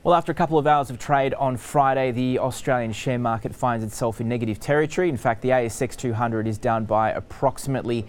Well, after a couple of hours of trade on Friday, the Australian share market finds itself in negative territory. In fact, the ASX 200 is down by approximately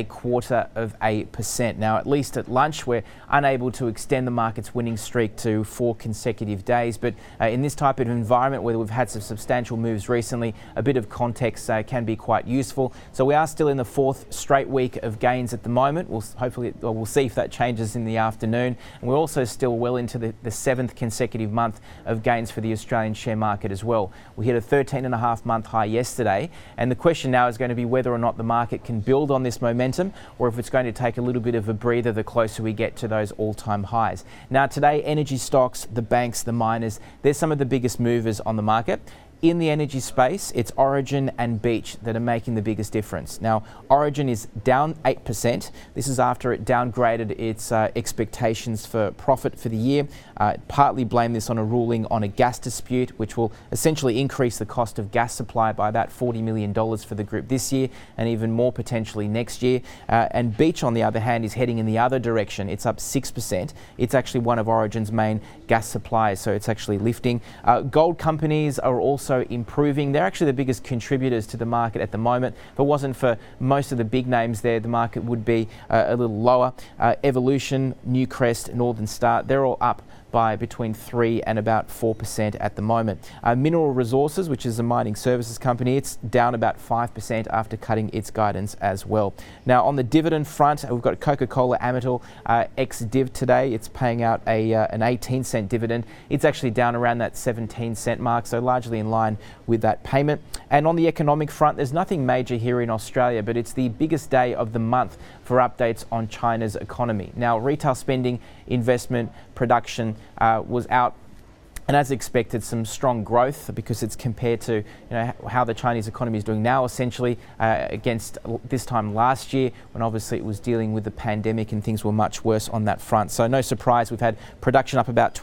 0.25%. Now, at least at lunch, we're unable to extend the market's winning streak to 4 consecutive days. But in this type of environment where we've had some substantial moves recently, a bit of context can be quite useful. So we are still in the 4th straight week of gains at the moment. We'll see if that changes in the afternoon. And we're also still well into the 7th consecutive month of gains for the Australian share market as well. We hit a 13.5-month high yesterday. And the question now is going to be whether or not the market can build on this momentum, or if it's going to take a little bit of a breather the closer we get to those all-time highs. Now today, energy stocks, the banks, the miners, they're some of the biggest movers on the market. In the energy space, it's Origin and Beach that are making the biggest difference. Now, Origin is down 8%. This is after it downgraded its expectations for profit for the year. Partly blame this on a ruling on a gas dispute, which will essentially increase the cost of gas supply by about $40 million for the group this year, and even more potentially next year. And Beach, on the other hand, is heading in the other direction. It's up 6%. It's actually one of Origin's main gas suppliers, so it's actually lifting. Gold companies are also improving. They're actually the biggest contributors to the market at the moment. If it wasn't for most of the big names there, the market would be a little lower. Evolution, Newcrest, Northern Star, they're all up by between 3 and about 4% at the moment. Mineral Resources, which is a mining services company, it's down about 5% after cutting its guidance as well. Now, on the dividend front, we've got Coca-Cola Amatil ex-div today. It's paying out an 18-cent dividend. It's actually down around that 17-cent mark, so largely in line with that payment. And on the economic front, there's nothing major here in Australia, but it's the biggest day of the month for updates on China's economy. Now, retail spending, investment, production was out, and as expected, some strong growth because it's compared to how the Chinese economy is doing now, essentially against this time last year when obviously it was dealing with the pandemic and things were much worse on that front. So no surprise, we've had production up about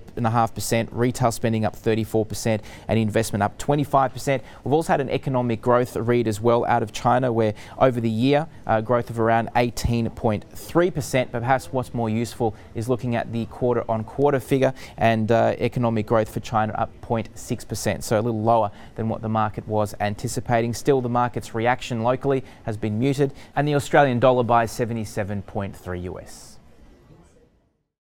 24.5%, retail spending up 34%, and investment up 25%. We've also had an economic growth read as well out of China, where over the year growth of around 18.3%. But perhaps what's more useful is looking at the quarter-on-quarter figure, and economic growth for China up 0.6%, so a little lower than what the market was anticipating. Still, the market's reaction locally has been muted, and the Australian dollar buys 77.3 US.